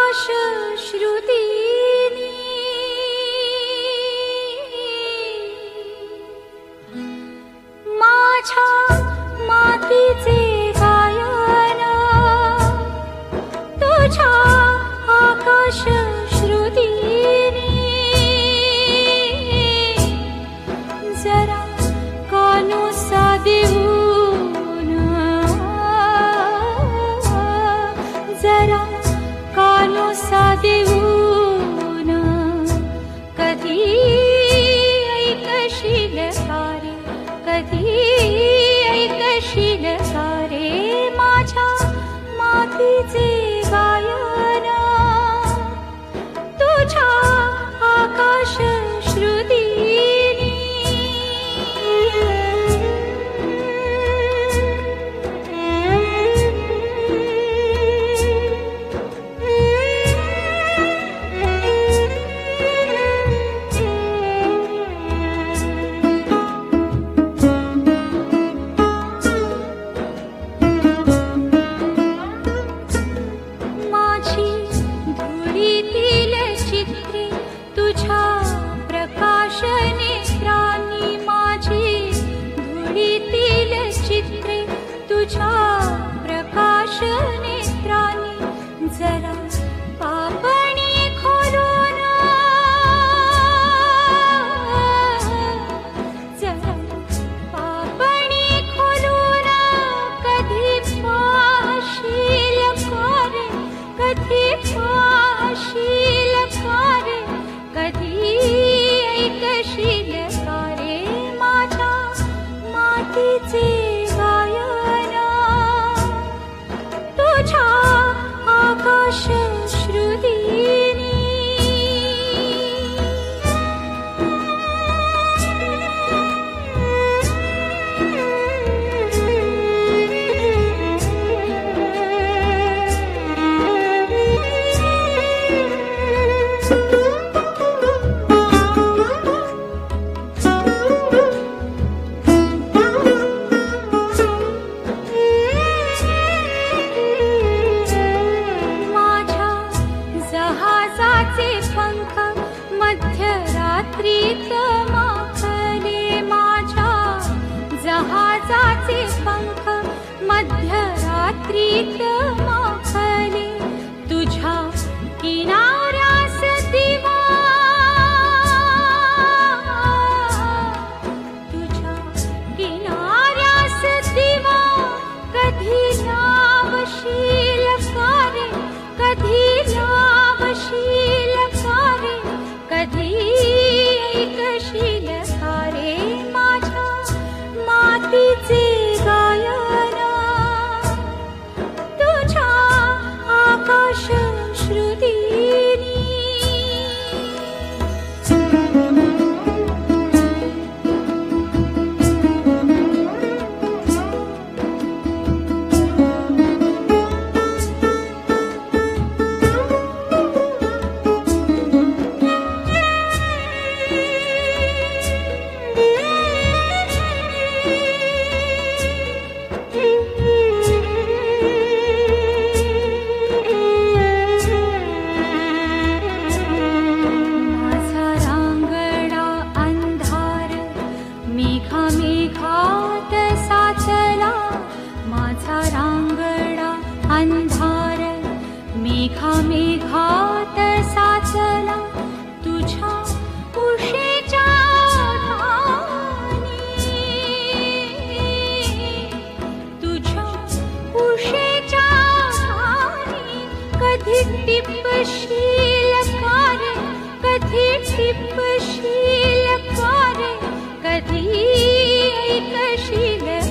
आकाश श्रुतीनी माझ्या मातीचे गायन तुझ्या आकाश श्रुतीनी जरा कानोसा देऊन जरा कानोसा देऊन कधी ऐकशील सारे कधी ऐकशील सारे माझ्या मातीचे गायन तुझ्या आकाश श्रुतीनी जरा पापणी खोलून जरा पापणी खोलून कधी पाशील कारे कधी पाशील कारे कधी ऐकशील कारे माझ्या मातीचे गायन तुझ्या आकाश श्रुतीनी पंख मध्यरात्रीत माखले माझ्या जहाजाचे पंख मध्यरात्रीत माखले तुझ्या किनाऱ्यास दिवा तुझ्या किनाऱ्यास दिवा कधी लावशील कारे कधी लावशील कारे कधी ऐकशील सारे माझ्या मातीचे गायन तुझ्या आकाश श्रुतीनी मेघात साचला माझा रांगडा अंधार मेघात साचला तुझ्या उशीच्या ठाणी तुझ्या उशीच्या ठाणी कधी टिपशील कारे कधी टिपशील कारे कधी ऐकशील